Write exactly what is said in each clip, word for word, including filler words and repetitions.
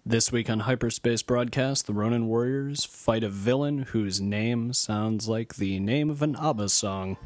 This week on Hyperspace Broadcast, the Ronin Warriors fight a villain whose name sounds like the name of an ABBA song.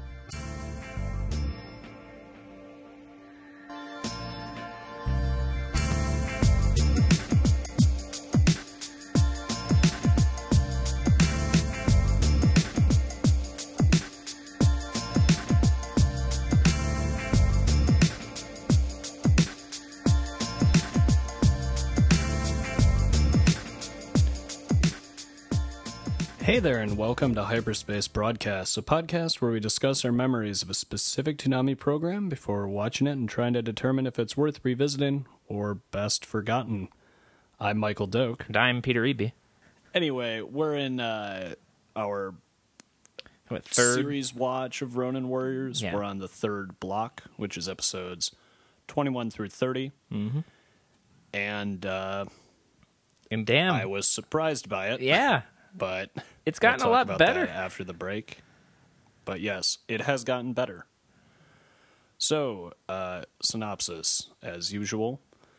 Hey there, and welcome to Hyperspace Broadcast, a podcast where we discuss our memories of a specific Toonami program before watching it and trying to determine if it's worth revisiting or best forgotten. I'm Michael Doak. And I'm Peter Eby. Anyway, we're in uh, our What, third? series watch of Ronin Warriors. Yeah. We're on the third block, which is episodes twenty-one through thirty. Mm-hmm. And uh, And damn. I was surprised by it. yeah. But It's gotten we'll a talk lot about better. that after the break. But yes, it has gotten better. So, uh, synopsis, as usual.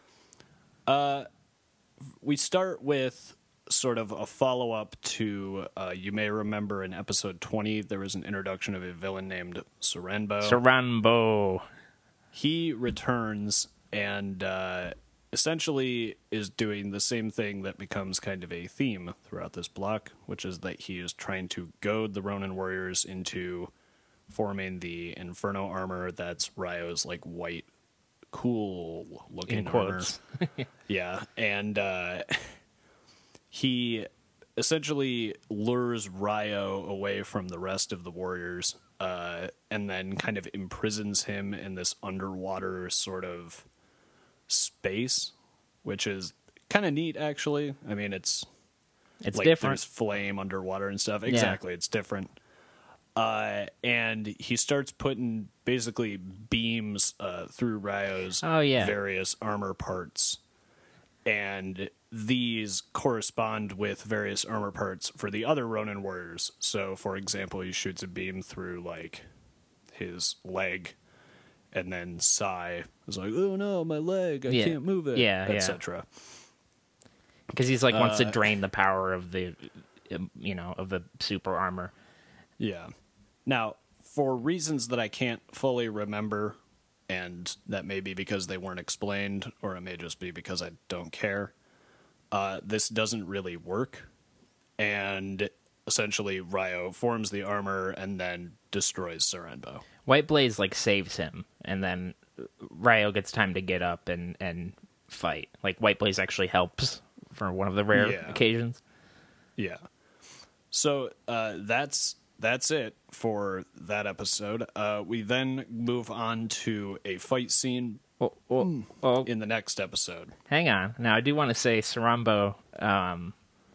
Uh, we start with sort of a follow-up to, uh, you may remember in episode twenty, there was an introduction of a villain named Sarenbo. Saranbo. He returns and uh, essentially is doing the same thing that becomes kind of a theme throughout this block, which is that he is trying to goad the Ronin Warriors into forming the Inferno armor that's Ryo's like white, cool looking In armor. quotes. Yeah, and uh, he essentially lures Ryo away from the rest of the warriors, uh, and then kind of imprisons him in this underwater sort of space, which is kind of neat, actually. I mean, it's It's like different. there's flame underwater and stuff. Exactly, it's different. Uh, and he starts putting basically beams uh, through Ryo's Oh, yeah. various armor parts, and these correspond with various armor parts for the other Ronin warriors. So, for example, he shoots a beam through like his leg, and then Sai is like, "Oh no, my leg! I Yeah. can't move it," Yeah, yeah. et cetera. Because he's like wants to uh, drain the power of the, um, you know, of the super armor. Yeah. Now, for reasons that I can't fully remember, and that may be because they weren't explained, or it may just be because I don't care, uh, this doesn't really work. And essentially, Ryo forms the armor and then destroys Sarenbo. White Blaze like saves him, and then Ryo gets time to get up and and fight. Like White Blaze actually helps for one of the rare Yeah. occasions. Yeah. So uh, that's that's it for that episode. Uh, we then move on to a fight scene Well, well, well in the next episode. hang on. Now I do want to say Sarambo. Um,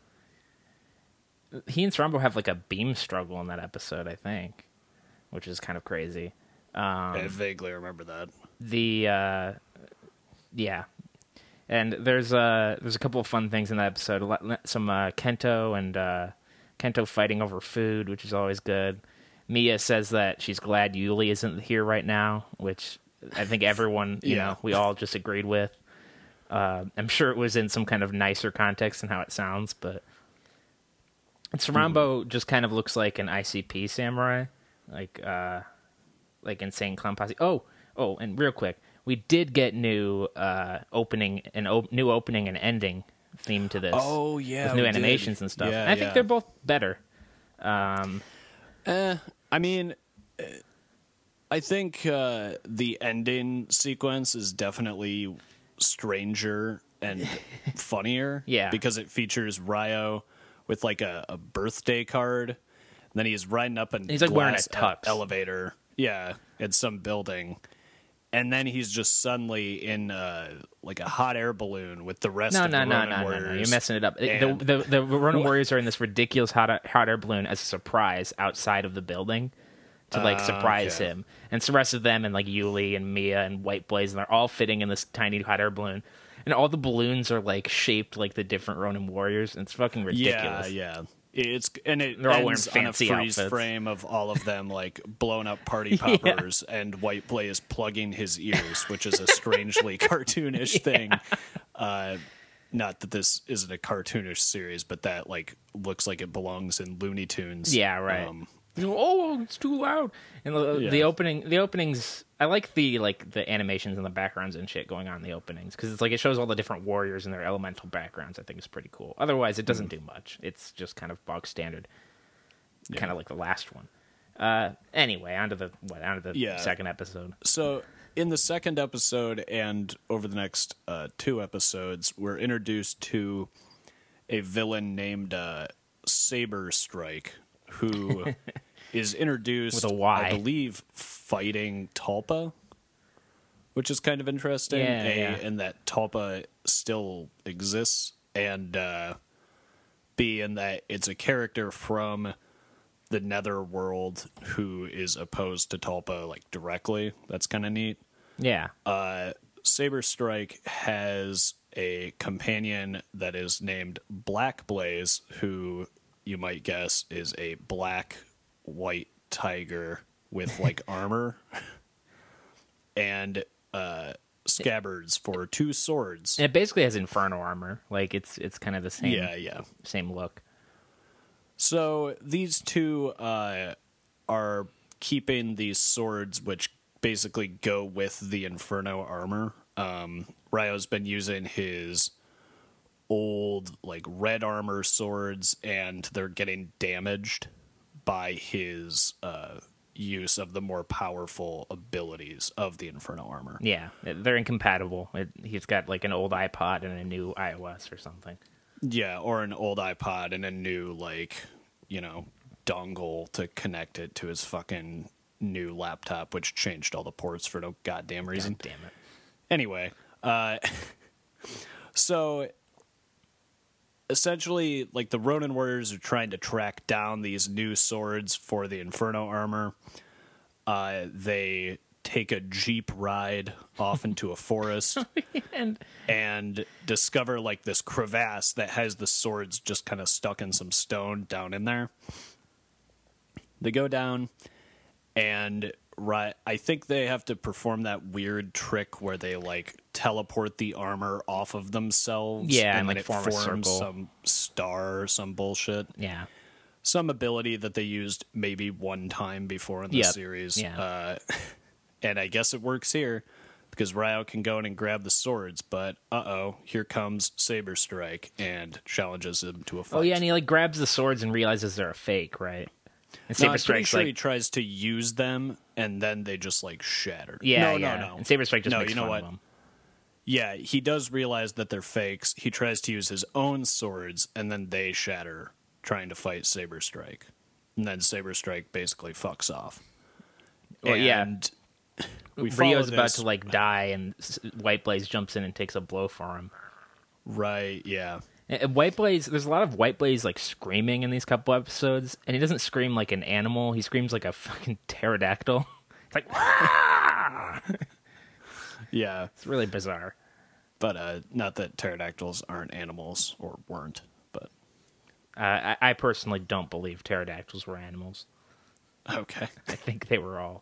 he and Sarambo have like a beam struggle in that episode, I think, which is kind of crazy. Um, I vaguely remember that. the uh, yeah, and there's uh there's a couple of fun things in that episode. A lot- Some uh, Kento and uh, Kento fighting over food, which is always good. Mia says that she's glad Yuli isn't here right now, which I think everyone, you Yeah. know, we all just agreed with. Uh, I'm sure it was in some kind of nicer context than how it sounds, but Sarambo just kind of looks like an I C P samurai, like uh, like Insane Clown Posse. Oh, oh, and real quick, we did get new uh, opening an op- new opening and ending theme to this. Oh, yeah, with new we did. animations and stuff. Yeah, and I think yeah. they're both better. Um, Eh, I mean, eh, I think uh, the ending sequence is definitely stranger and funnier. Yeah. Because it features Ryo with like a, a birthday card. And then he's riding up a He's, like, wearing a glass tux. elevator. Yeah, at some building. And then he's just suddenly in uh, like a hot air balloon with the rest no, of no, the no, Ronin no, no, warriors. no, you're messing it up. The, And- the, the Ronin Warriors are in this ridiculous hot, hot air balloon as a surprise outside of the building to like Ah, surprise okay. him. And it's the rest of them and like Yuli and Mia and White Blaze, and they're all fitting in this tiny hot air balloon. And all the balloons are like shaped like the different Ronin Warriors, and it's fucking ridiculous. Yeah, yeah. It's and it They're all wearing ends on a fancy freeze outfits. frame of all of them like blown up party poppers and White Blaze plugging his ears, which is a strangely cartoonish thing. Uh, not that this isn't a cartoonish series, but that like looks like it belongs in Looney Tunes. Yeah, right. Um, Oh, it's too loud. And the, Yeah. the opening, the openings, I like the like the animations and the backgrounds and shit going on in the openings because it's like it shows all the different warriors and their elemental backgrounds. I think is pretty cool. Otherwise, it doesn't Mm. do much. It's just kind of bog standard, Yeah. kind of like the last one. Uh, anyway, onto the what? Onto the Yeah. second episode. So in the second episode and over the next uh, two episodes, we're introduced to a villain named uh, Saber Strike, who is introduced, With a Y. I believe, fighting Talpa, which is kind of interesting. Yeah, a, yeah. And that Talpa still exists, and uh, B, in that it's a character from the Netherworld who is opposed to Talpa like directly. That's kind of neat. Yeah, Uh, Saber Strike has a companion that is named Black Blaze, who you might guess is a black white tiger with like armor and uh, scabbards for two swords. and it basically has Inferno armor. Like it's it's kind of the same. Yeah, yeah. Same look. So these two uh, are keeping these swords, which basically go with the Inferno armor. Um, Ryo's been using his old, like, red armor swords, and they're getting damaged by his uh, use of the more powerful abilities of the Inferno armor. Yeah, they're incompatible. It, he's got like an old iPod and a new iOS or something. Yeah, or an old iPod and a new, like, you know, dongle to connect it to his fucking new laptop, which changed all the ports for no goddamn reason. God damn it. Anyway, uh, so essentially, like, the Ronin warriors are trying to track down these new swords for the Inferno armor. Uh, they take a jeep ride off into a forest And and discover like this crevasse that has the swords just kind of stuck in some stone down in there. They go down, and right, I think they have to perform that weird trick where they like teleport the armor off of themselves. Yeah, and and, then like, it form a forms circle. some star or some bullshit. yeah, Some ability that they used maybe one time before in the Yep. series. Yeah. Uh, and I guess it works here because Ryo can go in and grab the swords, but uh-oh, here comes Saber Strike and challenges him to a fight. oh yeah, and he like grabs the swords and realizes they're a fake, right? And No, Saber I'm pretty Strike's sure like, he tries to use them, and then they just, like, shattered. yeah, no, yeah. no, no. And Saber Strike just No, makes you know fun what? of him. Yeah, he does realize that they're fakes. He tries to use his own swords, and then they shatter, trying to fight Saber Strike. And then Saber Strike basically fucks off. Well, yeah. and we follow Rio's about this- to like die, and S- White Blaze jumps in and takes a blow for him. Right, yeah. And- and White Blaze, there's a lot of White Blaze like screaming in these couple episodes, and he doesn't scream like an animal. He screams like a fucking pterodactyl. It's like, "Wah!" Yeah, It's really bizarre. but uh, not that pterodactyls aren't animals, or weren't, but Uh, I, I personally don't believe pterodactyls were animals. okay. I think they were all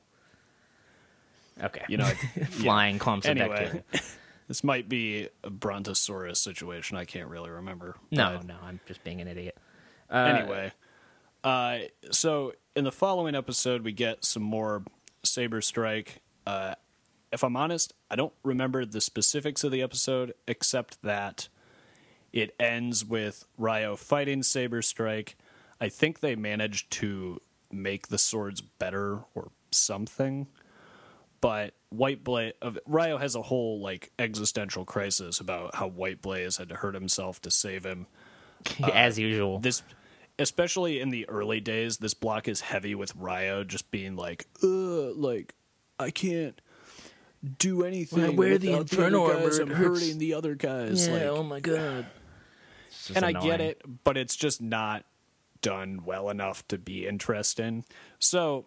okay. You know, flying clumps of anyway, bacteria. this might be a Brontosaurus situation. I can't really remember. No, but no, I'm just being an idiot. anyway, uh, so in the following episode, we get some more Saber Strike. Uh, if I'm honest, I don't remember the specifics of the episode, except that it ends with Ryo fighting Saber Strike. I think they managed to make the swords better or something. But White Blaze, Ryo has a whole like existential crisis about how White Blaze had to hurt himself to save him. As usual. This, especially in the early days, this block is heavy with Ryo just being like, "Ugh, like I can't do anything. When I wear the without Inferno other armor, guys. it I'm hurts." hurting the other guys." like, oh my god. and I get it, but it's just not done well enough to be interesting. So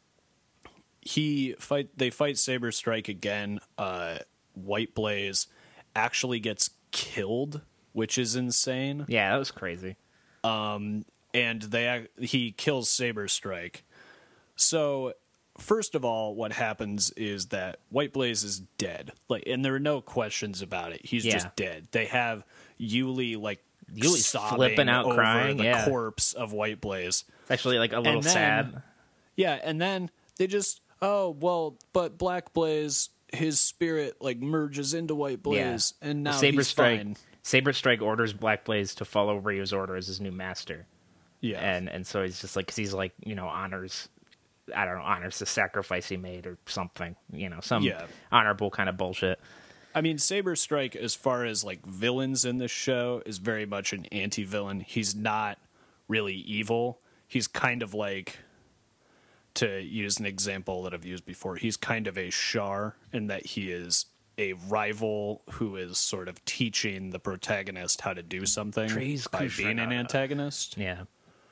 he fight. They fight Saber Strike again. Uh, White Blaze actually gets killed, which is insane. Yeah, that was crazy. And they ac- he kills Saber Strike. So first of all, what happens is that White Blaze is dead. Like, and there are no questions about it. He's Yeah. just dead. They have Yuli like Yuli's sobbing flipping out, over crying, the yeah. corpse of White Blaze. It's actually like a little And then- sad. Yeah, and then they just oh well, but Black Blaze, his spirit like merges into White Blaze, Yeah. and now Saber he's Strike. fine. Saber Strike orders Black Blaze to follow Ryu's order as his new master. Yeah, And and so he's just like, cause he's like, you know, honors, I don't know, honors the sacrifice he made or something, you know, some Yeah. honorable kind of bullshit. I mean, Saber Strike, as far as like villains in this show, is very much an anti-villain. He's not really evil. He's kind of like, to use an example that I've used before, he's kind of a Char in that he is a rival who is sort of teaching the protagonist how to do something Treize by being an Kushina. antagonist. Yeah.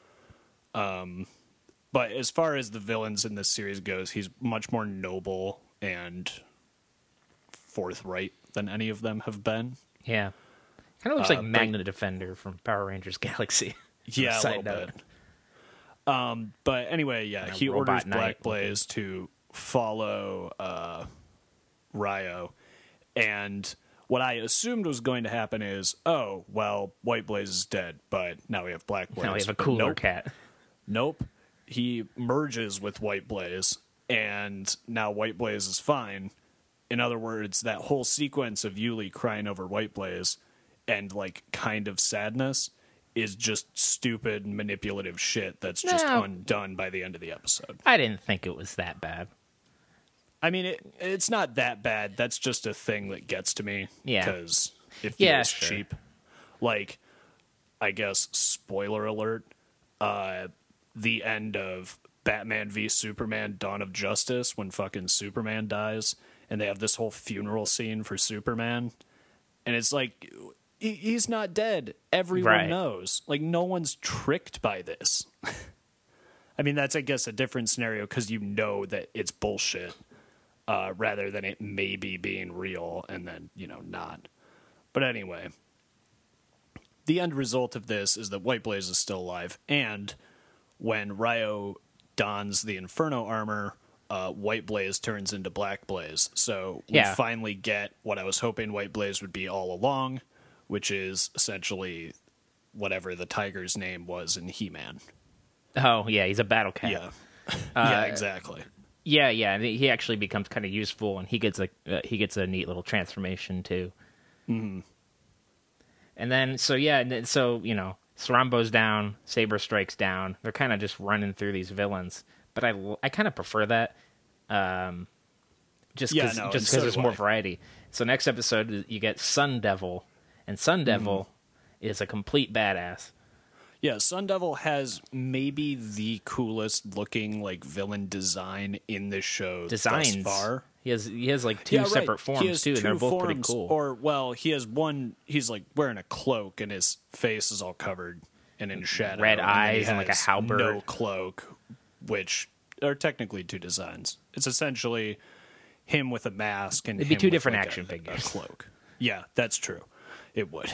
But as far as the villains in this series goes, he's much more noble and forthright than any of them have been. Yeah. Kind of looks Uh, like Magna Defender from Power Rangers Galaxy. Yeah, a Side little note. bit. Um, but anyway, yeah, Kinda he Robot orders Knight Black Blaze to follow uh, Ryo, and what I assumed was going to happen is, oh, well, White Blaze is dead, but now we have Black Blaze. Now we have a But cooler nope, cat. Nope. He merges with White Blaze, and now White Blaze is fine. In other words, that whole sequence of Yuli crying over White Blaze and, like, kind of sadness is just stupid, manipulative shit that's just No. undone by the end of the episode. I didn't think it was that bad. I mean, it, it's not that bad. That's just a thing that gets to me. Yeah. Because it feels Yeah, sure. cheap. Like, I guess, spoiler alert, uh, the end of Batman v Superman Dawn of Justice, when fucking Superman dies, and they have this whole funeral scene for Superman. And it's like, he- he's not dead. Everyone Right. knows. Like, no one's tricked by this. I mean, that's, I guess, a different scenario because you know that it's bullshit. Uh, rather than it maybe being real and then, you know, not. But anyway, the end result of this is that White Blaze is still alive, and when Ryo dons the Inferno armor, uh, White Blaze turns into Black Blaze. So we Yeah. finally get what I was hoping White Blaze would be all along, which is essentially whatever the tiger's name was in He-Man. Oh, yeah, he's a battle cat. Yeah. yeah, exactly. Yeah, yeah, and he actually becomes kind of useful, and he gets a uh, he gets a neat little transformation too. Mm-hmm. And then, so yeah, and then, so you know, Sarambo's down, Saber Strike's down. They're kind of just running through these villains, but I I kind of prefer that, um, just Yeah, because no, just and because so there's do more I. variety. So next episode you get Sun Devil, and Sun Devil Mm-hmm. is a complete badass. Yeah, Sun Devil has maybe the coolest looking like villain design in this show Designs thus far. He has he has like two Yeah, right. separate He forms has too, and they're two both pretty forms, cool. Or well, he has one. He's like wearing a cloak, and his face is all covered and in shadow. Red and then he eyes and, like, a has halberd. No cloak, which are technically two designs. It's essentially him with a mask and It'd be him two with, different like, action a, figures. A cloak. Yeah, that's true. It would.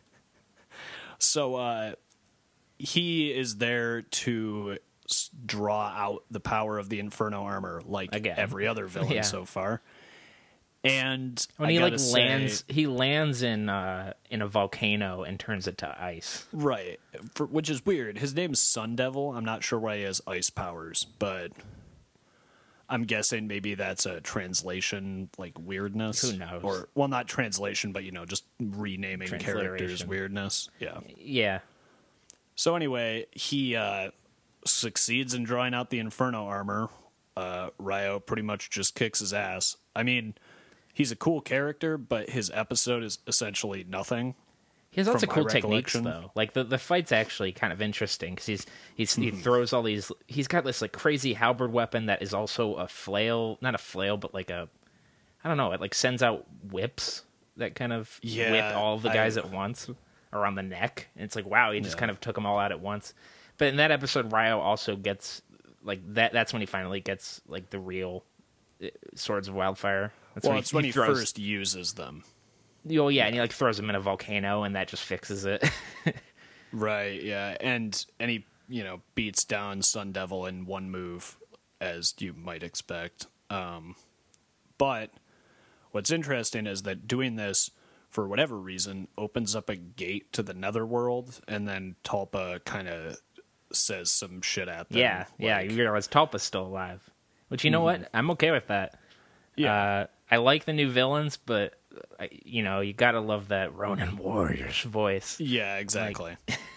so uh, he is there to s- draw out the power of the Inferno armor, like Again. every other villain Yeah. so far. And When I he like gotta say- lands, he lands in uh, in a volcano and turns it to ice. right? For, which is weird. His name's Sun Devil. I'm not sure why he has ice powers, but I'm guessing maybe that's a translation like weirdness. Who knows? Or well, not translation, but you know, just renaming characters Transliteration. weirdness. Yeah. Yeah, So anyway, he uh, succeeds in drawing out the Inferno armor. Uh, Ryo pretty much just kicks his ass. I mean, he's a cool character, but his episode is essentially nothing. he has lots From of my cool techniques recollection. though. Like the the fight's actually kind of interesting because he's he's he Hmm. throws all these. He's got this like crazy halberd weapon that is also a flail, not a flail, but like a I don't know. It like sends out whips that kind of Yeah, whip all of the guys I- at once around the neck. And it's like wow, he just Yeah. kind of took them all out at once. But in that episode, Ryo also gets like that. That's when he finally gets like the real uh, Swords of Wildfire. That's Well, it's when he, throws, first uses them. Oh yeah, and he like throws him in a volcano, and that just fixes it. Right, yeah. And and he, you know, beats down Sun Devil in one move, as you might expect. Um, but what's interesting is that doing this for whatever reason, opens up a gate to the netherworld, and then Talpa kind of says some shit at them. Yeah, yeah. like- You realize Talpa's still alive, which you know what? I'm okay with that. Yeah. Uh, I like the new villains, but uh, you know you gotta love that Ronin Warrior's voice. Yeah, exactly.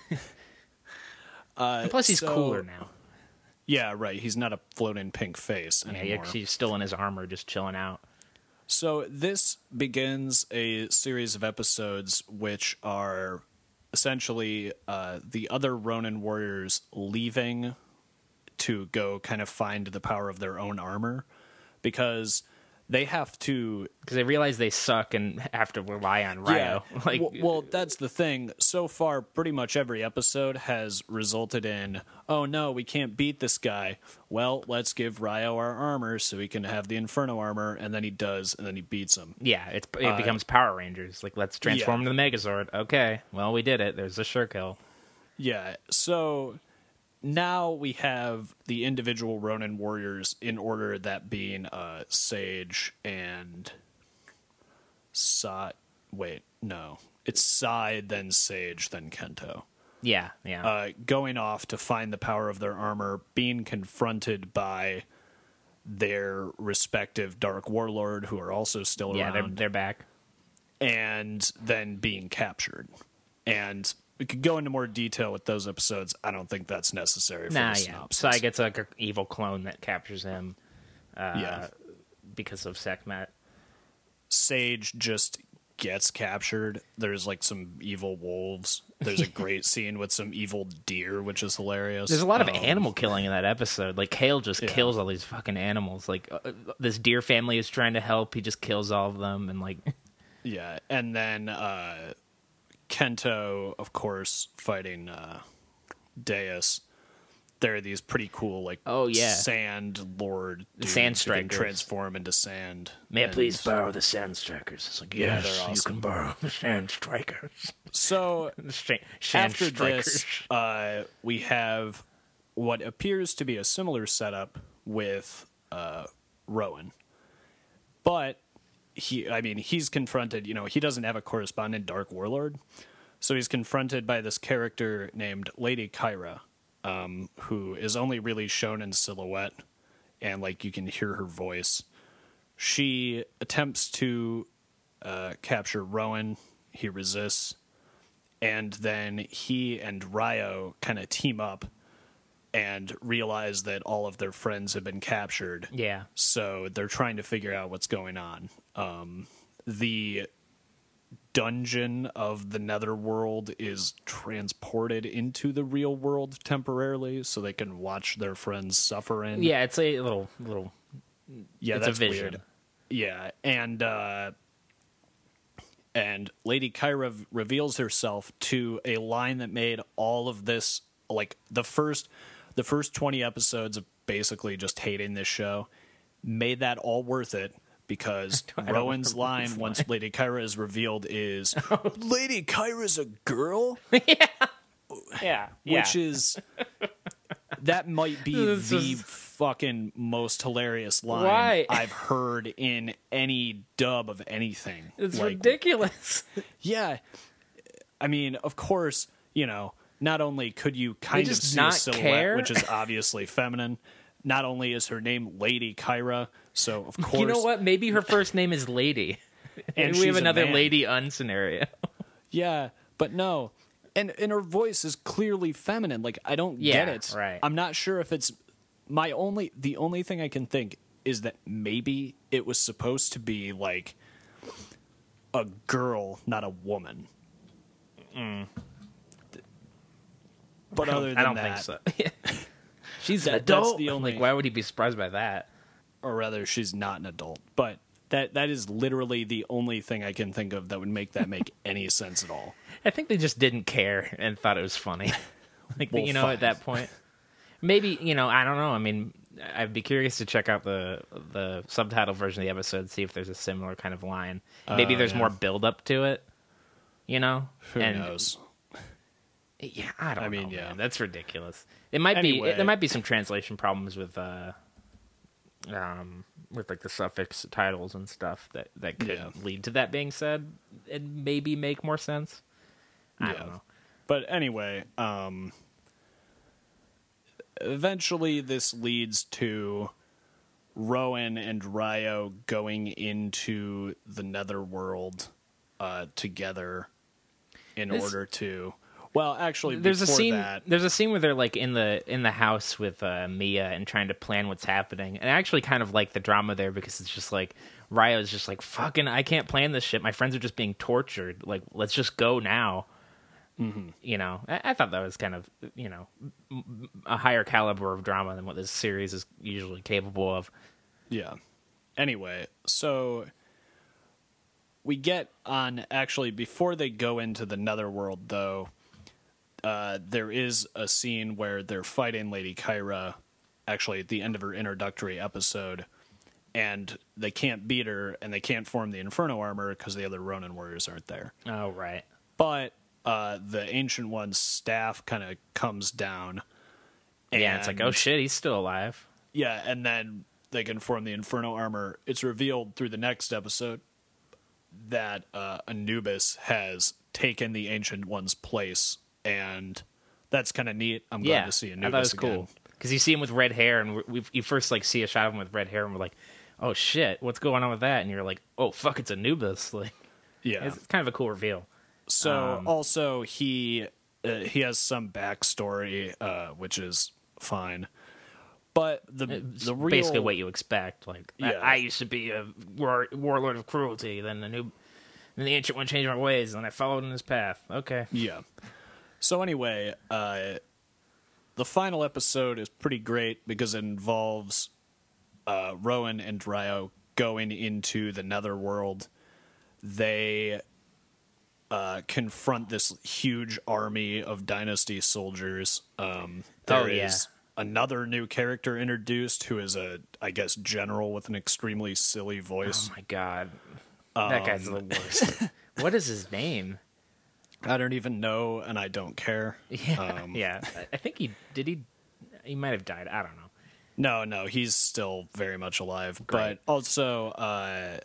uh, And plus, he's so- cooler now. Yeah, right. He's not a floating pink face Yeah, anymore. he- he's still in his armor, just chilling out. So this begins a series of episodes which are essentially uh, the other Ronin warriors leaving to go kind of find the power of their own armor, because they have to Because they realize they suck and have to rely on Ryo. Like, well, well, that's the thing. So far, pretty much every episode has resulted in, oh no, we can't beat this guy. Well, let's give Ryo our armor so he can have the Inferno armor, and then he does, and then he beats him. yeah, it's, it becomes Power Rangers. Like, let's transform yeah. into the Megazord. Okay, well, we did it. There's the Shurkill. Yeah, so now we have the individual Ronin warriors in order, that being uh, Sage and Sai. Wait, no. It's Sai, then Sage, then Kento. Yeah, yeah. Uh, going off to find the power of their armor, being confronted by their respective Dark Warlord, who are also still yeah, they're, around, they're back. and then being captured. And we could go into more detail with those episodes. I don't think that's necessary for Nah, the yeah. synopsis. Sai gets like an evil clone that captures him uh, Yeah. because of Sekhmet. Sage just gets captured. There's like some evil wolves. There's a great scene with some evil deer, which is hilarious. There's a lot of Um, animal killing in that episode. Like, Kale just Yeah. kills all these fucking animals. Like, uh, this deer family is trying to help. He just kills all of them. And, like, Yeah, and then uh, Kento, of course, fighting uh, Deus. There are these pretty cool, like, Oh, yeah. sand lord dudes sand who can strikers. transform into sand. may I And please borrow the Sand Strikers? It's like, Yeah, yes, they're you awesome. can borrow the Sand Strikers. So The Sand, sand after Strikers. this, uh, we have what appears to be a similar setup with uh, Rowan, but he, I mean, he's confronted. You know, he doesn't have a correspondent Dark Warlord, so he's confronted by this character named Lady Kyra, um, who is only really shown in silhouette, and like you can hear her voice. She attempts to uh, capture Rowan. He resists. And then he and Ryo kind of team up and realize that all of their friends have been captured. Yeah. So they're trying to figure out what's going on. Um, the dungeon of the Netherworld is transported into the real world temporarily so they can watch their friends suffer in. Yeah, it's a little, little. Yeah, it's a that's vision. weird. Yeah, and uh, and Lady Kyra v- reveals herself to a line that made all of this, like the first the first twenty episodes of basically just hating this show, made that all worth it, because I don't Rowan's remember line this once Lady Kyra is revealed is, "Lady Kyra's a girl," Yeah. which is that might be This the is- fucking most hilarious line Why? I've heard in any dub of anything. It's Like, ridiculous. yeah, I mean, of course, you know, not only could you kind of just see not a silhouette, care? which is obviously feminine, not only is her name Lady Kyra, so of course, You know what? Maybe her first name is Lady. And we have she's a another man. Lady Un scenario. Yeah, but no. And and her voice is clearly feminine. Like, I don't Yeah, get it. right. I'm not sure if it's my only the only thing I can think is that maybe it was supposed to be like a girl, not a woman. But other than I don't that, think so. She's an That- that's adult. the only- Like, why would he be surprised by that? or rather she's not an adult. But that that is literally the only thing I can think of that would make that make any sense at all. I think they just didn't care and thought it was funny. Like, Well, you know, fine. at that point, maybe, you know, I don't know. I mean, I'd be curious to check out the the subtitle version of the episode, see if there's a similar kind of line. Maybe Oh, there's yeah. more build up to it. You know, Who and, knows? Yeah, I don't I mean, know. yeah. Man. That's ridiculous. It might Anyway. be. There might be some translation problems with uh, um, with like the suffix titles and stuff that that could Yeah. lead to that being said and maybe make more sense. I Yeah. don't know. But anyway, um, eventually this leads to Rowan and Ryo going into the Netherworld uh, together in This- order to. Well, actually, There's a before scene. that, There's a scene where they're like in the in the house with uh, Mia and trying to plan what's happening. And I actually kind of like the drama there because it's just like Ryo's just like fucking. I can't plan this shit. My friends are just being tortured. Like, let's just go now. Mm-hmm. You know, I, I thought that was kind of you know a higher caliber of drama than what this series is usually capable of. yeah. Anyway, so we get on actually before they go into the Netherworld, though. Uh, there is a scene where they're fighting Lady Kyra, actually at the end of her introductory episode, and they can't beat her, and they can't form the Inferno armor because the other Ronin warriors aren't there. Oh right. But uh, the Ancient One's staff kind of comes down. Yeah, it's like, oh and- shit, he's still alive. Yeah, and then they can form the Inferno armor. It's revealed through the next episode that uh, Anubis has taken the Ancient One's place, and that's kind of neat. I'm Yeah, glad to see Anubis I thought it was again. cool because you see him with red hair, and we you first like see a shot of him with red hair, and we're like, oh shit, what's going on with that? And you're like, oh fuck, it's Anubis. Like, Yeah. it's, it's kind of a cool reveal. So um, also he uh, he has some backstory, uh, which is fine. But the It's the real basically what you expect. Like, I, Yeah. I used to be a war, warlord of cruelty, then the new, then the ancient one changed my ways, and I followed in his path. Okay, Yeah. So anyway, uh, the final episode is pretty great because it involves uh, Rowan and Ryo going into the Netherworld. They uh, confront this huge army of Dynasty soldiers. Um, there Oh, yeah. is another new character introduced who is a, I guess, general with an extremely silly voice. oh my god, that guy's the worst. What is his name? I don't even know, and I don't care. Yeah, Um, yeah. I- I think he did. He he might have died. I don't know. No, no, he's still very much alive. Great. But also, uh,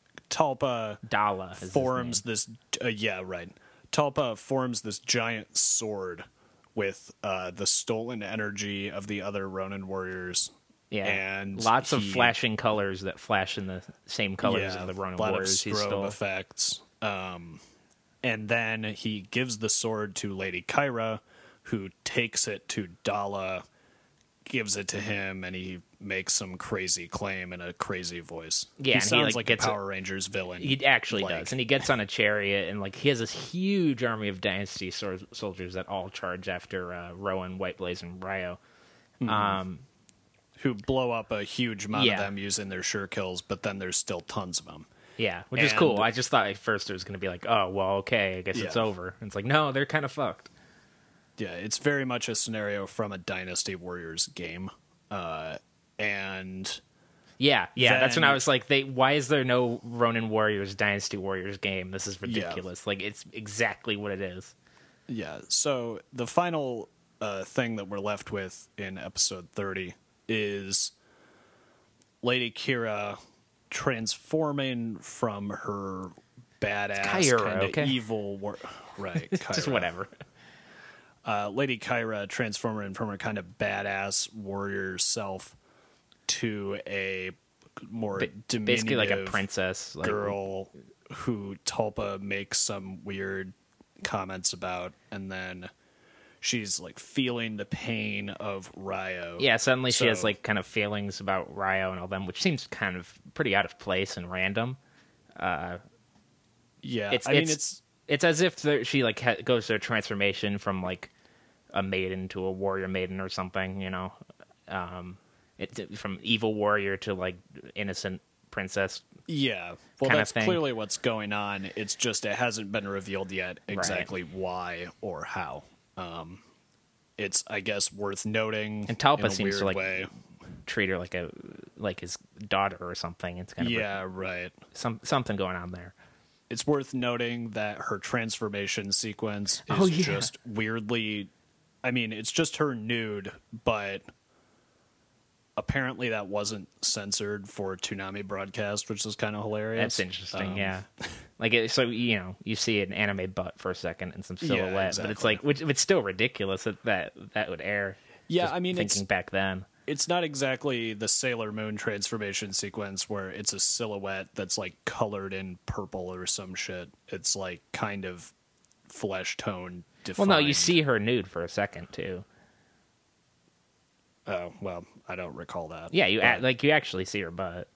Talpa Dala is his forms name. this. Uh, yeah, right. Talpa forms this giant sword with uh, the stolen energy of the other Ronin warriors. Yeah, and lots of he- flashing colors that flash in the same colors yeah, of the Ronin a lot warriors of he strobe stole. effects. Um, and then he gives the sword to Lady Kyra, who takes it to Dala, gives it to him, and he makes some crazy claim in a crazy voice. Yeah, he and he, sounds like, like, gets a a- Power Rangers villain. He actually like- does, and he gets on a chariot, and like he has this huge army of Dynasty sor- soldiers that all charge after uh, Rowan, Whiteblaze, and Ryo. Um, who blow up a huge amount Yeah. of them using their sure kills, but then there's still tons of them. yeah, which is And- cool. I just thought at first it was going to be like, oh well, okay, I guess it's Yeah. over. And it's like, no, they're kind of fucked. Yeah, it's very much a scenario from a Dynasty Warriors game. Uh, and Yeah, yeah. that's when Then- I was like, they. Why is there no Ronin Warriors Dynasty Warriors game? This is ridiculous. Like it's exactly what it is. yeah, so the final uh, thing that we're left with in episode thirty is Lady Kira transforming from her badass Kyra, kind of okay? evil war- right Just Kyra. whatever. uh, Lady Kyra transforming from her kind of badass warrior self to a more Ba- diminutive basically like a princess. Like, girl who Tulpa makes some weird comments about, and then she's like feeling the pain of Ryo. Yeah, suddenly she has So- like kind of feelings about Ryo and all them, which seems kind of pretty out of place and random. yeah. It's I mean, it's, it's it's as if there, she like ha- goes through a transformation from like a maiden to a warrior maiden or something, you know. Um, it from evil warrior to like innocent princess. yeah. Well, kinda that's thing. clearly what's going on. It's just it hasn't been revealed yet exactly why or how. Um, it's I guess worth noting. And Talpa in a seems to, weird like, way. Treat her like a like his daughter or something. It's kind of Yeah, right. some something going on there. It's worth noting that her transformation sequence is Oh, yeah. just weirdly. I mean, it's just her nude, but apparently that wasn't censored for Toonami broadcast, which is kind of hilarious. That's interesting, Um, yeah. Like, it, so, you know, you see an anime butt for a second and some Yeah, silhouette, but it's exactly. like, which it's still ridiculous that that, that would air. Yeah, Just I mean, thinking it's back then. it's not exactly the Sailor Moon transformation sequence where it's a silhouette that's like colored in purple or some shit. It's like kind of flesh tone Well, defined. no, you see her nude for a second, too. Oh, well, I don't recall that. Yeah, you But- act, like you actually see her butt.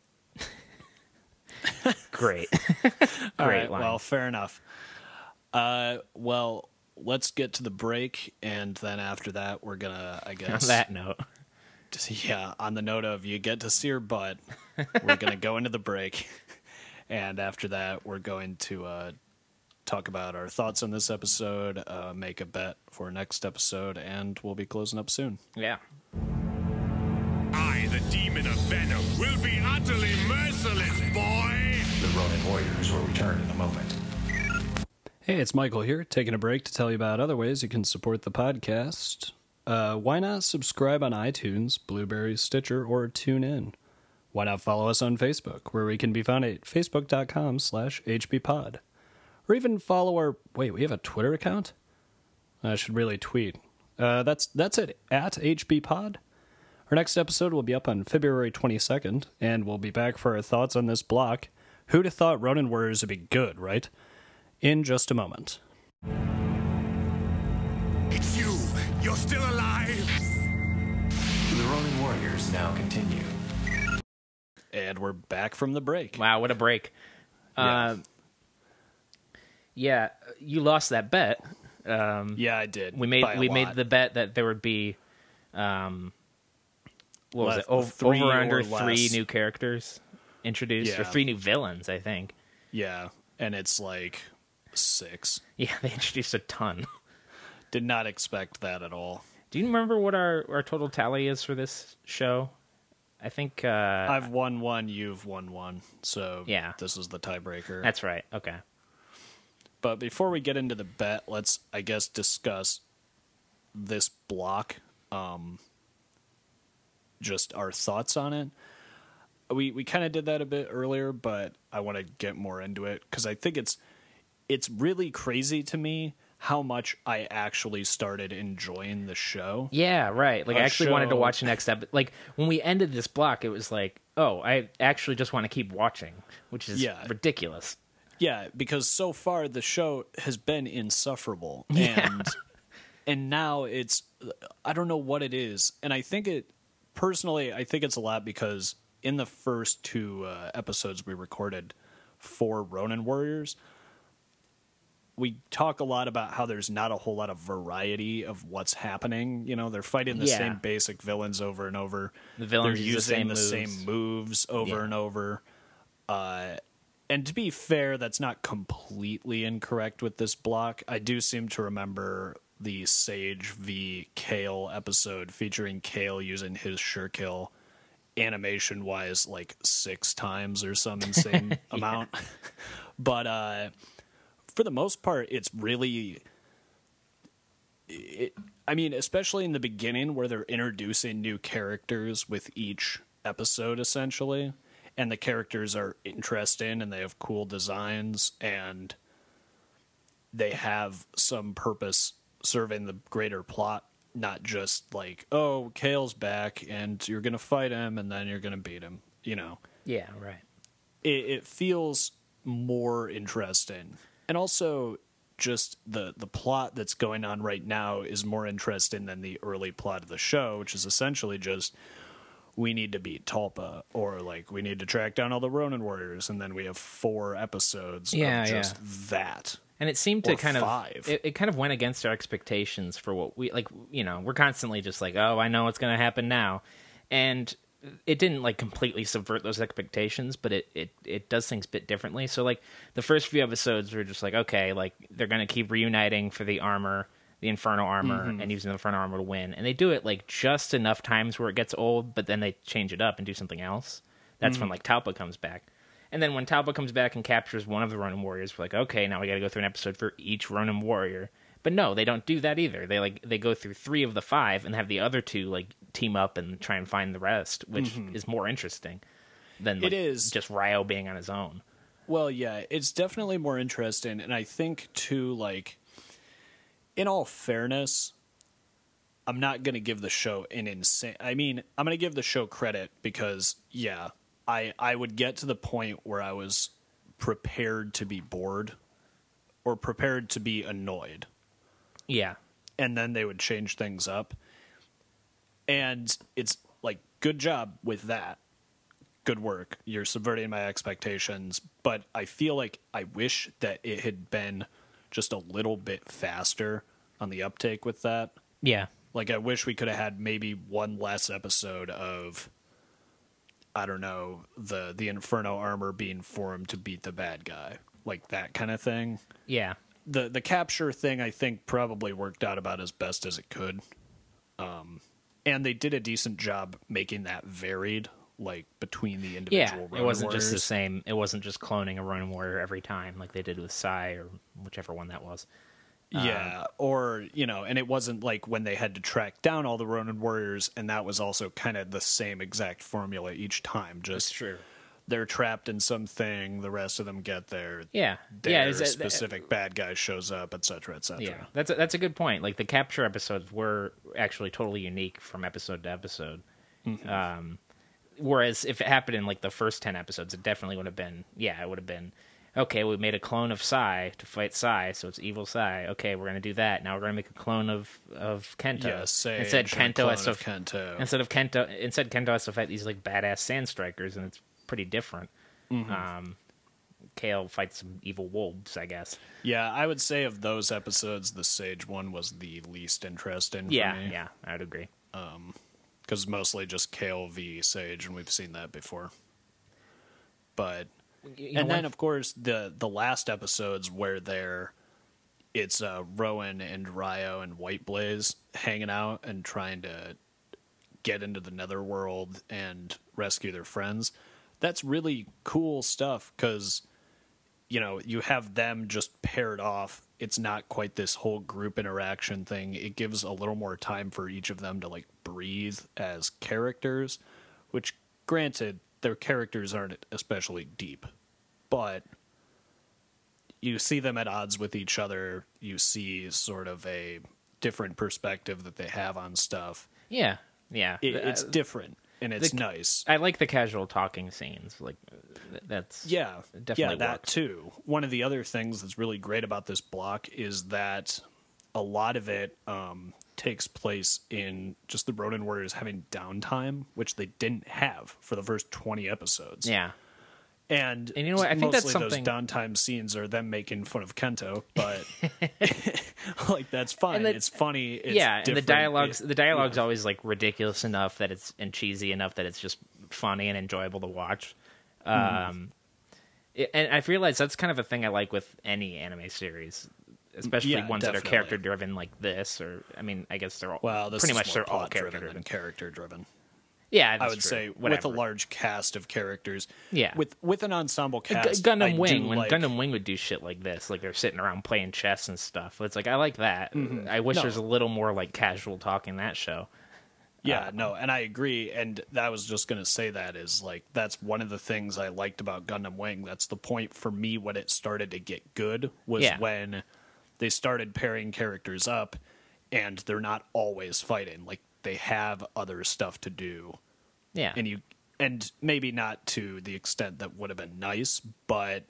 Great. All Great right, line. well, fair enough. Uh, well, let's get to the break, and then after that, we're gonna, I On guess, that note. yeah, on the note of you get to see her butt, we're gonna go into the break, and after that, we're going to uh, talk about our thoughts on this episode, uh, make a bet for next episode, and we'll be closing up soon. Yeah. I, the demon of venom, will be utterly merciless, boy! The Ronin Warriors will return in a moment. Hey, it's Michael here, taking a break to tell you about other ways you can support the podcast. Uh, why not subscribe on iTunes, Blueberry, Stitcher, or TuneIn? Why not follow us on Facebook, where we can be found at facebook.com slash hbpod? Or even follow our... Wait, we have a Twitter account? I should really tweet. Uh, that's that's it, at hbpod. Our next episode will be up on February twenty-second, and we'll be back for our thoughts on this block. Who'd have thought Ronin Warriors would be good, right? In just a moment. It's you! You're still alive! The Ronin Warriors now continue. And we're back from the break. Wow, what a break. Yeah. Uh, yeah, you lost that bet. Um, Yeah, I did. we made by a we made lot. the bet that there would be, um, what was Less- it? Over, three over under or three less. new characters introduced, or Yeah. three new villains, I think. Yeah, and it's like six. Yeah, they introduced a ton. Did not expect that at all. Do you remember what our, our total tally is for this show? I think uh, I've won one, you've won one, so Yeah. this is the tiebreaker. that's right. Okay. But before we get into the bet, let's, I guess, discuss this block. Um, just our thoughts on it. We we kind of did that a bit earlier, but I want to get more into it because I think it's it's really crazy to me how much I actually started enjoying the show. Yeah, right. Like, A I actually wanted to show- watch the next episode. Like, when we ended this block, it was like, oh, I actually just want to keep watching, which is Yeah. ridiculous. Yeah, because so far the show has been insufferable, Yeah. and and now it's I don't know what it is, and I think it personally I think it's a lot because in the first two uh, episodes we recorded for Ronin Warriors, we talk a lot about how there's not a whole lot of variety of what's happening. You know, they're fighting the Yeah. same basic villains over and over. The villains they're use the using same the moves. same moves over Yeah. and over. Uh, and to be fair, that's not completely incorrect with this block. I do seem to remember the Sage v. Kale episode featuring Kale using his Shurkill animation wise like six times or some insane amount. But uh, for the most part, it's really. It, I mean, especially in the beginning where they're introducing new characters with each episode, essentially, and the characters are interesting and they have cool designs and they have some purpose serving the greater plot, not just like, oh, Kale's back and you're going to fight him and then you're going to beat him, you know. Yeah, right. It, it feels more interesting. And also just the the plot that's going on right now is more interesting than the early plot of the show, which is essentially just we need to beat Talpa, or like we need to track down all the Ronin warriors, and then we have four episodes Yeah, of just yeah. that. And it seemed to Or kind five. of it, it kind of went against our expectations for what we like. You know, we're constantly just like, oh, I know what's going to happen now, and it didn't like completely subvert those expectations, but it, it it does things a bit differently. So like the first few episodes were just like, okay, like they're going to keep reuniting for the armor, the Inferno armor, Mm-hmm. and using the Inferno armor to win, and they do it like just enough times where it gets old, but then they change it up and do something else. That's Mm-hmm. when like Talpa comes back. And then when Talpa comes back and captures one of the Ronin warriors, we're like, okay, now we got to go through an episode for each Ronin warrior. But no, they don't do that either. They like they go through three of the five and have the other two like team up and try and find the rest, which mm-hmm. is more interesting than like, it is just Ryo being on his own. Well, yeah, it's definitely more interesting, and I think too, like, in all fairness, I'm not going to give the show an insane... I mean, I'm going to give the show credit because, yeah, I I would get to the point where I was prepared to be bored or prepared to be annoyed. Yeah. And then they would change things up. And it's, like, good job with that. Good work. You're subverting my expectations. But I feel like I wish that it had been just a little bit faster on the uptake with that. Yeah. Like, I wish we could have had maybe one less episode of, I don't know, the, the Inferno armor being formed to beat the bad guy. Like, that kind of thing. Yeah. The the capture thing, I think, probably worked out about as best as it could. Um, and they did a decent job making that varied, like, between the individual yeah, Ronin it wasn't warriors. just the same. It wasn't just cloning a Ronin warrior every time, like they did with Sai or whichever one that was. Yeah, um, or, you know, and it wasn't like when they had to track down all the Ronin warriors, and that was also kind of the same exact formula each time. Just That's true. They're trapped in something, the rest of them get there. Yeah, their yeah. specific uh, bad guy shows up, et cetera, et cetera. Yeah, that's a, that's a good point. Like the capture episodes were actually totally unique from episode to episode. Mm-hmm. Um, whereas if it happened in like the first ten episodes, it definitely would have been. Yeah, it would have been. Okay, we made a clone of Sai to fight Sai, so it's evil Sai. Okay, we're going to do that. Now we're going to make a clone of, of Kento. Yeah, Sage, instead Kento has to of Kento. Instead of Kento, instead Kento has to fight these like badass sand strikers, and it's pretty different. Mm-hmm. Um, Kale fights some evil wolves, I guess. Yeah, I would say of those episodes, the Sage one was the least interesting yeah, for me. Yeah, I would agree. Um, because mostly just Kale v Sage, and we've seen that before. But... You know, and then, of course, the the last episodes where they're it's uh, Rowan and Ryo and White Blaze hanging out and trying to get into the Netherworld and rescue their friends. That's really cool stuff because, you know, you have them just paired off. It's not quite this whole group interaction thing. It gives a little more time for each of them to, like, breathe as characters, which, granted, their characters aren't especially deep, but you see them at odds with each other. You see sort of a different perspective that they have on stuff. Yeah, yeah. It, it's uh, different, and it's the, nice. I like the casual talking scenes. Like, that's yeah, definitely yeah, that works. too. One of the other things that's really great about this block is that a lot of it um, takes place in just the Ronin Warriors having downtime, which they didn't have for the first twenty episodes. Yeah. And, and you know what? I think mostly that's something... those downtime scenes are them making fun of Kento, but like that's fine. The, it's funny. It's yeah, and the different. dialogues it, the dialogue's yeah. always like ridiculous enough that it's and cheesy enough that it's just funny and enjoyable to watch. Mm. Um, it, and I've realized that's kind of a thing I like with any anime series, especially yeah, ones definitely. that are character driven like this. Or I mean, I guess they're all well, this pretty is much more they're all plot character driven driven. than character driven. Yeah, that's I would true. say Whatever. with a large cast of characters. Yeah, with with an ensemble cast. Gundam I Wing, do when like... Gundam Wing would do shit like this, like they're sitting around playing chess and stuff. It's like I like that. Mm-hmm. I wish no. there's a little more like casual talk in that show. Yeah, uh, no, and I agree. And I was just going to say that is like that's one of the things I liked about Gundam Wing. That's the point for me when it started to get good was yeah. when they started pairing characters up, and they're not always fighting. Like they have other stuff to do. Yeah, and you and maybe not to the extent that would have been nice, but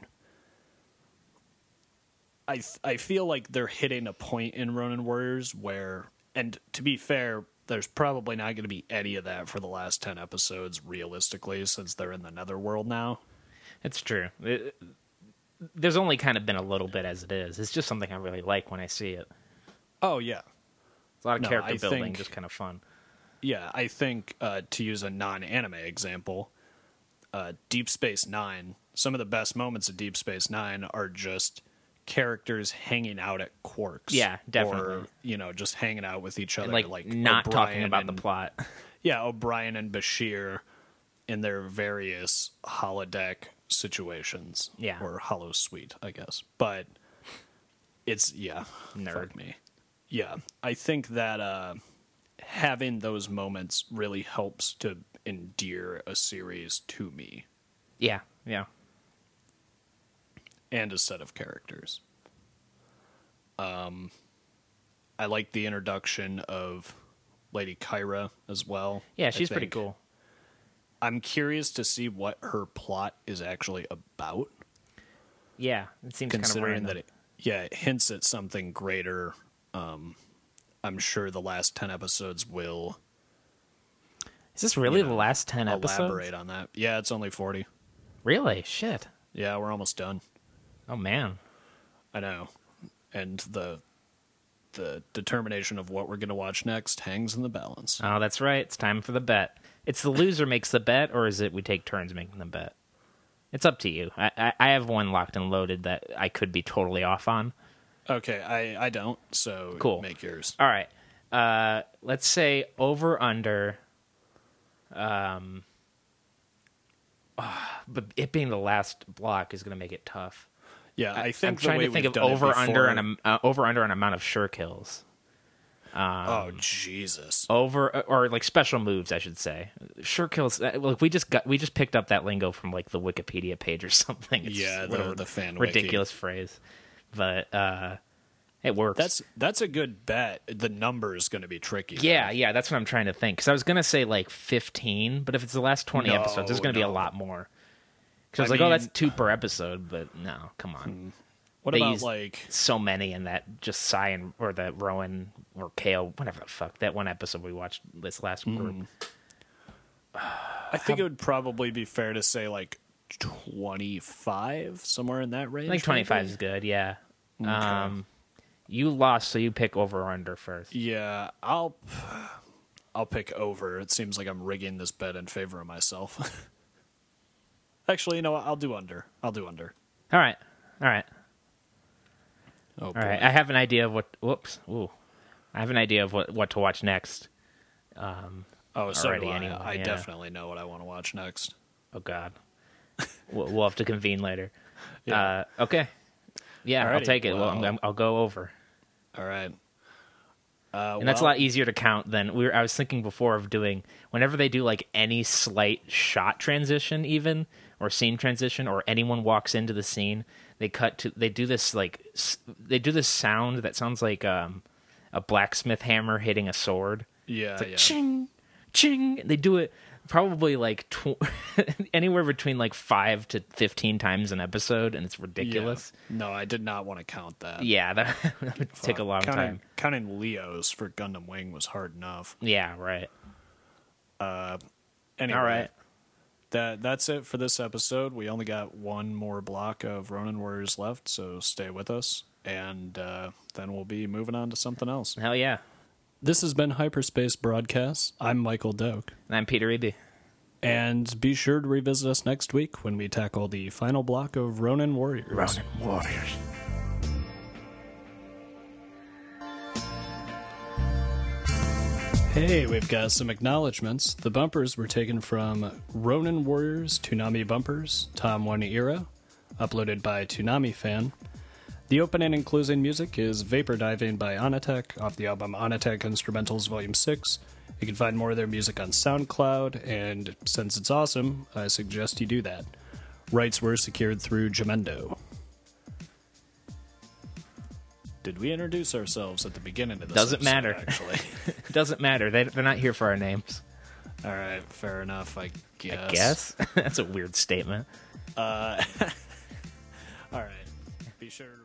I th- I feel like they're hitting a point in Ronin Warriors where, and to be fair, there's probably not going to be any of that for the last ten episodes, realistically, since they're in the Netherworld now. It's true. It, there's only kind of been a little bit as it is. It's just something I really like when I see it. Oh yeah, it's a lot of no, character I building, think, just kind of fun. Yeah, I think uh, to use a non-anime example, uh, Deep Space Nine. Some of the best moments of Deep Space Nine are just characters hanging out at Quarks. Yeah, definitely. Or, you know, just hanging out with each other. And, like, like not O'Brien talking about and, the plot. Yeah, O'Brien and Bashir in their various holodeck situations. Yeah. Or holosuite, I guess. But it's yeah, Nerd. fuck me. Yeah, I think that uh, having those moments really helps to endear a series to me Yeah, yeah. and a set of characters. Um, I like the introduction of Lady Kyra as well. Yeah, I she's pretty think. cool. I'm curious to see what her plot is actually about, Yeah, it seems kind of considering random. that it, yeah, it hints at something greater. Um, I'm sure the last ten episodes will Is this really you the know, last ten episodes? elaborate on that. Yeah, it's only forty. Really? Shit. Yeah, we're almost done. Oh man. I know. And the the determination of what we're going to watch next hangs in the balance. Oh, that's right. It's time for the bet. It's the loser makes the bet, or is it we take turns making the bet? It's up to you. I, I, I have one locked and loaded that I could be totally off on. Okay, I, I don't, so Cool. make yours. All right. Uh, let's say over under. Um, ah, but it being the last block is going to make it tough. Yeah, I think I'm the trying way to think we've of done it over under before- and um, uh, over under an amount of sure kills. oh, Jesus. Over or like special moves, I should say. Sure kills. uh, Look, we just got we just picked up that lingo from like the Wikipedia page or something. It's Yeah, the- whatever, the fan wiki. ridiculous phrase, but uh, it works. That's that's a good bet. The number is going to be tricky. though. yeah, yeah. That's what I'm trying to think. Because I was gonna say like fifteen, but if it's the last twenty No, episodes, there's gonna be a no. lot more. Because I was I like, oh, mean- that's two per episode, but no, come on. What They about use- like So many in that just Sai and or that Rowan or Kale, whatever the fuck that one episode we watched this last group. I think it would probably be fair to say like twenty-five, somewhere in that range. I think twenty-five maybe? is good. Yeah. Um, you lost, so you pick over or under first. Yeah, I'll I'll pick over. It seems like I'm rigging this bet in favor of myself. Actually, you know what? I'll do under. I'll do under. All right. All right. Oh, All right. I have an idea of what. Whoops. Ooh. I have an idea of what, what to watch next. Um, Oh, so already do I. anyway, I yeah. definitely know what I want to watch next. oh God. we'll, we'll have to convene later. Yeah. Uh, okay. Yeah, I'll Alrighty, take it. Well, I'm, well- I'm, I'll go over. All right. Uh, And that's a well, lot easier to count than we were. I was thinking before of doing whenever they do like any slight shot transition, even or scene transition, or anyone walks into the scene, they cut to. They do this like s- they do this sound that sounds like um, a blacksmith hammer hitting a sword. Yeah, It's like yeah. ching, ching. They do it probably like tw- anywhere between like five to fifteen times an episode, and it's ridiculous. Yeah. No, I did not want to count that. Yeah, that, that would take a long counting, time. Counting Leos for Gundam Wing was hard enough. Yeah, right. Anyway, All right. that that's it for this episode. We only got one more block of Ronin Warriors left, so stay with us, and uh, then we'll be moving on to something else. Hell yeah. This has been Hyperspace Broadcast. I'm Michael Doak. And I'm Peter Eby. And be sure to revisit us next week when we tackle the final block of Ronin Warriors. Warriors. Hey, we've got some acknowledgments. The bumpers were taken from Ronin Warriors Toonami Bumpers, Tom One Era, uploaded by Toonami Fan. The opening and closing music is Vapor Diving by Onatech off the album Onatech Instrumentals Volume six. You can find more of their music on SoundCloud, and since it's awesome, I suggest you do that. Rights were secured through Jamendo. Did we introduce ourselves at the beginning of this Doesn't episode, matter. actually? It doesn't matter. They, they're not here for our names. All right, fair enough, I guess. I guess. That's a weird statement. All right. Be sure to